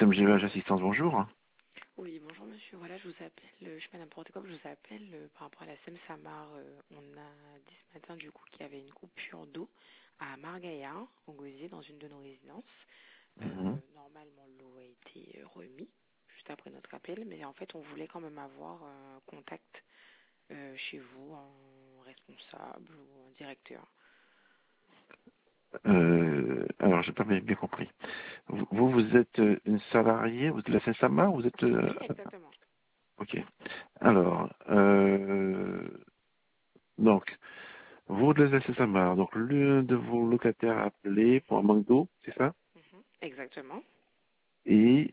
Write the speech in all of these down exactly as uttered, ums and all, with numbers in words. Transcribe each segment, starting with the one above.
M G H Assistance, bonjour. Oui, bonjour monsieur. Voilà, je vous appelle, euh, je suis Madame Portecop, je vous appelle euh, par rapport à la Seine-Samar. Euh, on a dit ce matin du coup qu'il y avait une coupure d'eau à Margaillard, au Gosier, dans une de nos résidences. Mhm. Euh, normalement, l'eau a été euh, remise juste après notre appel, mais en fait, on voulait quand même avoir un contact euh, chez vous, un responsable ou un directeur. Euh, alors, j'ai pas bien, bien compris. Vous, vous vous êtes euh, une salariée, vous êtes de la Seine-Saint-Marc, vous êtes... euh, Oui, exactement. ok. Alors, euh, donc, vous de la Seine-Saint-Marc, donc l'un de vos locataires a appelé pour un manque d'eau, c'est ça? Mhm. Exactement. Et,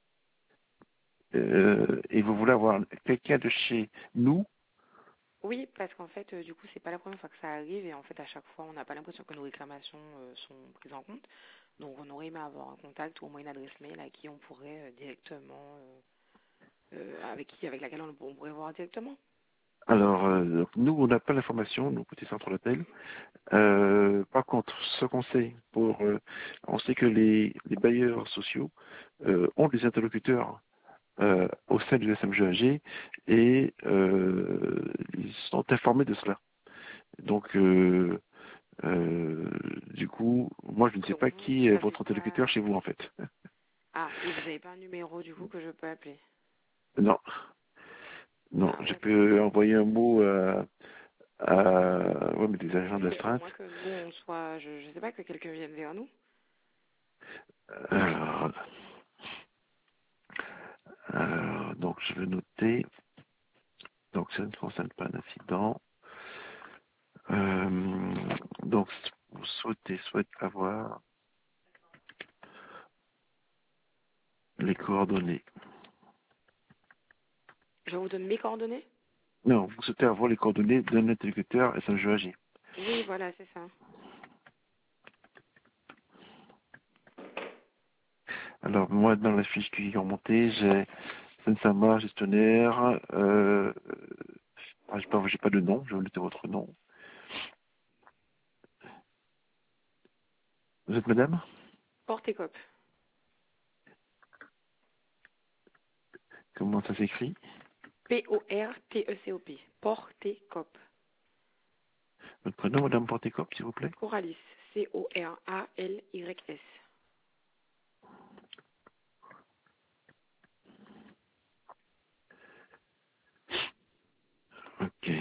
euh, et vous voulez avoir quelqu'un de chez nous. Oui, parce qu'en fait, euh, du coup, c'est pas la première fois que ça arrive et en fait, à chaque fois, on n'a pas l'impression que nos réclamations euh, sont prises en compte. Donc, on aurait aimé avoir un contact ou au moins une adresse mail à qui on pourrait euh, directement, euh, euh, avec qui, avec laquelle on, on pourrait voir directement. Alors, euh, donc, nous, on n'a pas l'information, nous, côté centre d'appel. Euh, par contre, ce qu'on sait, pour, euh, on sait que les, les bailleurs sociaux euh, ont des interlocuteurs euh, au sein du S M G A G et euh, ils sont informés de cela. Donc, euh, euh, du coup, moi, je ne sais Donc, pas vous, qui vous est savez votre pas. interlocuteur chez vous, en fait. Ah, et vous n'avez pas un numéro du coup que je peux appeler. Non, non, Ah, je ouais, parce que. peux envoyer un mot à, à ouais, mais des agents Oui, mais au d'astreinte. moins que nous, on soit. Je, je sais pas que quelqu'un vienne vers nous. Alors, alors, donc, je vais noter. Donc, ça ne concerne pas un incident. Euh, donc, vous souhaitez, souhaitez avoir les coordonnées. Je vous donne mes coordonnées. Non, vous souhaitez avoir les coordonnées d'un interlocuteur S M G A G. Oui, voilà, c'est ça. Alors, moi, dans la fiche qui est remontée, j'ai Sensama, gestionnaire, euh, ah, j'ai pas, j'ai pas de nom, je vais noter votre nom. Vous êtes madame? Portecop. Comment ça s'écrit? P O R T E C O P. Portecop. Votre prénom, madame Portecop, s'il vous plaît? Coralis. C O R A L Y S. Ok.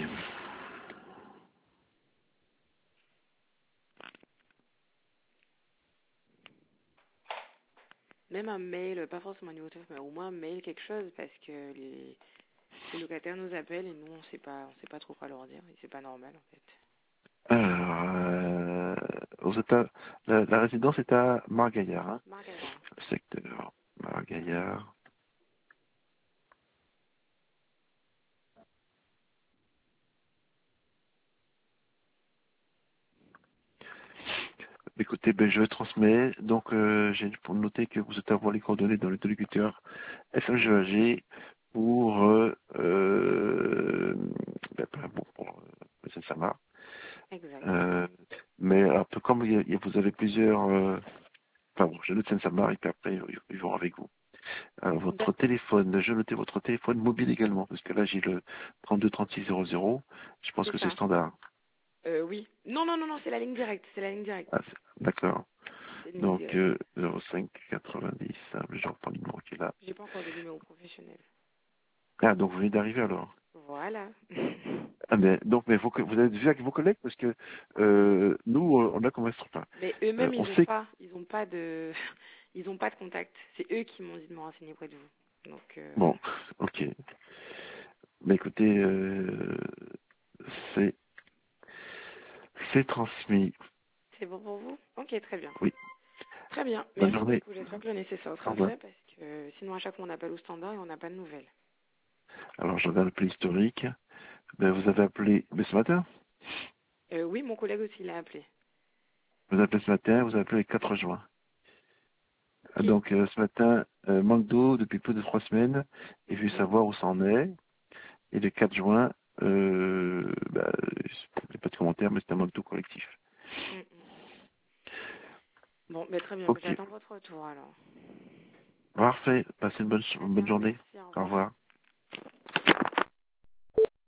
Même un mail, pas forcément un numéro de téléphone, mais au moins un mail, quelque chose, parce que les, les locataires nous appellent et nous, on sait pas, on sait pas trop quoi leur dire. Et c'est pas normal, en fait. Alors, euh, vous êtes à- la, la résidence est à Margaillard, hein? Margaillard. Le secteur Margaillard. Écoutez, ben, je transmets. Donc, euh, j'ai pour noter que vous êtes avoir les coordonnées dans l'interlocuteur S M G A G pour, euh, euh, ben, ben, bon, pour euh, M. Samar. Exact. Euh, mais un peu comme il y a- il y a- vous avez plusieurs, euh, enfin bon, je note Saint Samar et puis après ils, ils vont avec vous. Alors, votre D'accord. téléphone, je notais votre téléphone mobile également, parce que là j'ai le trente-deux trente-six zéro zéro. Je pense C'est que c'est ça. standard. Euh, oui. Non, non, non, non, c'est la ligne directe. C'est la ligne directe. Ah, c'est- d'accord. C'est une ligne Donc, directe. euh, zéro cinq quatre-vingt-dix, hein, je reprends le numéro qui est là. J'ai pas encore de numéro professionnel. Ah, donc vous venez d'arriver alors. Voilà. Ah, mais, donc, mais vous, vous avez vu avec vos collègues, parce que euh, nous, euh, on a comme enfin, Mais euh, eux-mêmes, on ils ont sait. pas, ils ont pas de, ils ont pas de contact. C'est eux qui m'ont dit de me renseigner auprès de vous. Donc, euh, Bon, ok. Mais écoutez, euh, c'est c'est transmis. c'est bon pour vous? Ok, très bien. Oui. Très bien. Bonne Merci journée. beaucoup. J'espère que le nécessaire Au sera revoir. fait parce que sinon à chaque fois on appelle au standard et on n'a pas de nouvelles. Alors, je regarde le plan historique. Ben, vous avez appelé mais ce matin. Euh, oui, mon collègue aussi l'a appelé. Vous avez appelé ce matin, vous avez appelé le quatre juin. Ah, Qui? donc, euh, ce matin, euh, manque d'eau depuis plus de trois semaines. Et je veux Mhm. savoir où ça en est. Et le quatre juin, euh, bah, il n'y a pas de commentaire, mais c'est un manque d'eau collectif. Mm, mm. Bon, mais très bien. Ok. J'attends votre retour alors. Parfait. Passez une bonne, Très une bonne bien, journée. merci, au Au revoir. revoir.